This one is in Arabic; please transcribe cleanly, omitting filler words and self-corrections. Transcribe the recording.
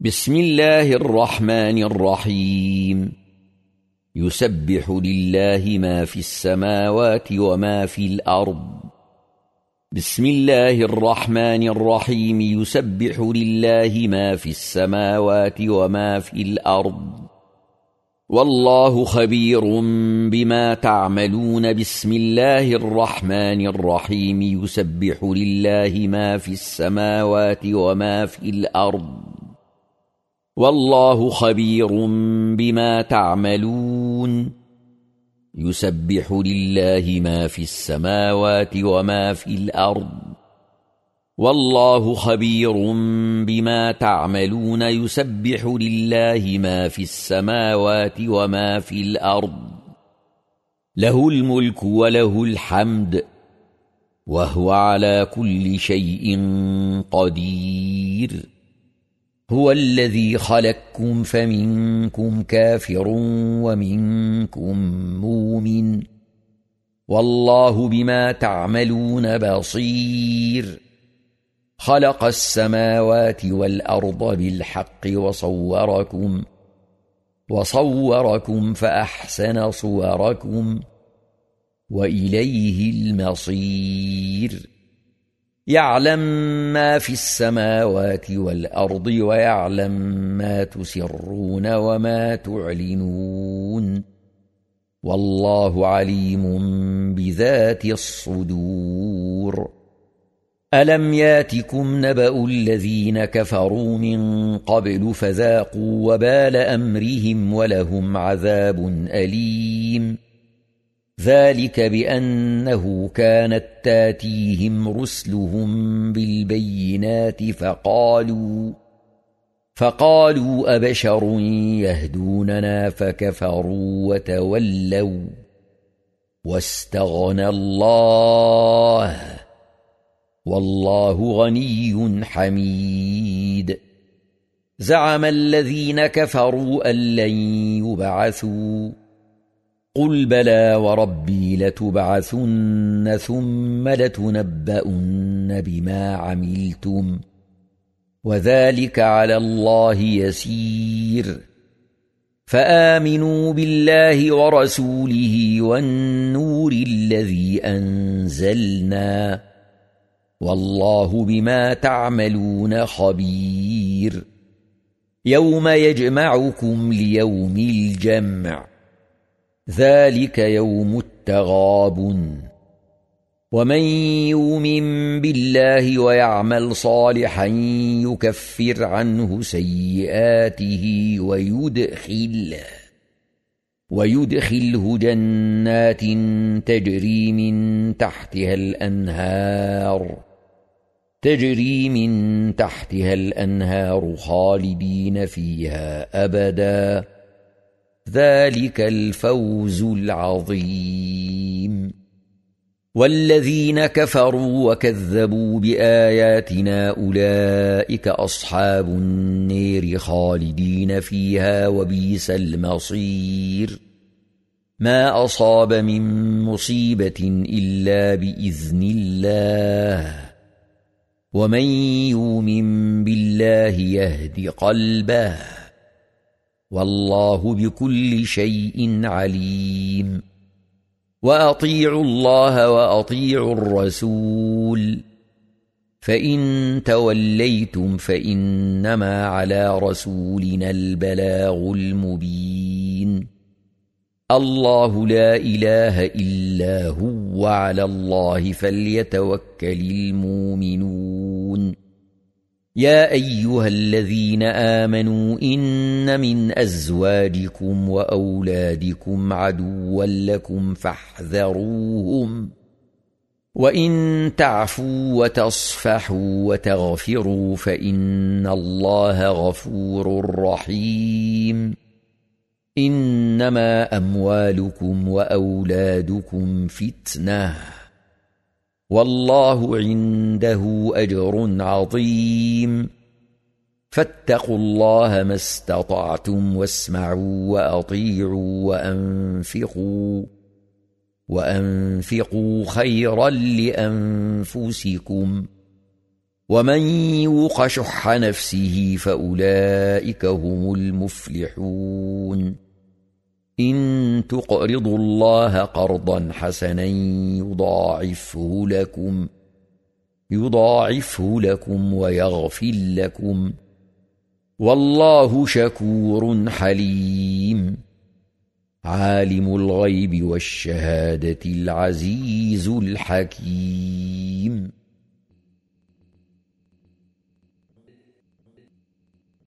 بسم الله الرحمن الرحيم. يسبح لله ما في السماوات وما في الأرض. بسم الله الرحمن الرحيم. يسبح لله ما في السماوات وما في الأرض، والله خبير بما تعملون. بسم الله الرحمن الرحيم. يسبح لله ما في السماوات وما في الأرض، والله خبير بما تعملون. يسبح لله ما في السماوات وما في الأرض، والله خبير بما تعملون. يسبح لله ما في السماوات وما في الأرض، له الملك وله الحمد، وهو على كل شيء قدير. هو الذي خلقكم فمنكم كافر ومنكم مؤمن، والله بما تعملون بصير. خلق السماوات والأرض بالحق وصوركم فأحسن صوركم، وإليه المصير. يعلم ما في السماوات والأرض، ويعلم ما تسرون وما تعلنون، والله عليم بذات الصدور. ألم ياتكم نبأ الذين كفروا من قبل فذاقوا وبال أمرهم ولهم عذاب أليم. ذلك بأنه كانت تاتيهم رسلهم بالبينات فقالوا أبشر يهدوننا فكفروا وتولوا واستغنى الله، والله غني حميد. زعم الذين كفروا أن لن يبعثوا، قل بلى وربي لتبعثن ثم لتنبؤن بما عملتم، وذلك على الله يسير. فآمنوا بالله ورسوله والنور الذي أنزلنا، والله بما تعملون خبير. يوم يجمعكم ليوم الجمع، ذلك يوم التغابن. ومن يؤمن بالله ويعمل صالحا يكفر عنه سيئاته ويدخله جنات تجري من تحتها الأنهار خالدين فيها أبدا، ذلك الفوز العظيم. والذين كفروا وكذبوا بآياتنا أولئك أصحاب النار خالدين فيها وبئس المصير. ما أصاب من مصيبة إلا بإذن الله، ومن يؤمن بالله يهد قلبه، والله بكل شيء عليم. وأطيعوا الله وأطيعوا الرسول، فإن توليتم فإنما على رسولنا البلاغ المبين. الله لا إله إلا هو، وعلى الله فليتوكل المؤمنون. يا أيها الذين آمنوا إن من أزواجكم وأولادكم عدوا لكم فاحذروهم، وإن تعفوا وتصفحوا وتغفروا فإن الله غفور رحيم. إنما أموالكم وأولادكم فتنة، والله عنده أجر عظيم. فاتقوا الله ما استطعتم واسمعوا وأطيعوا وأنفقوا خيرا لأنفسكم. ومن يوق شح نفسه فأولئك هم المفلحون إن تقرضوا الله قرضا حسنا يضاعفه لكم ويغفر لكم والله شكور حليم عالم الغيب والشهادة العزيز الحكيم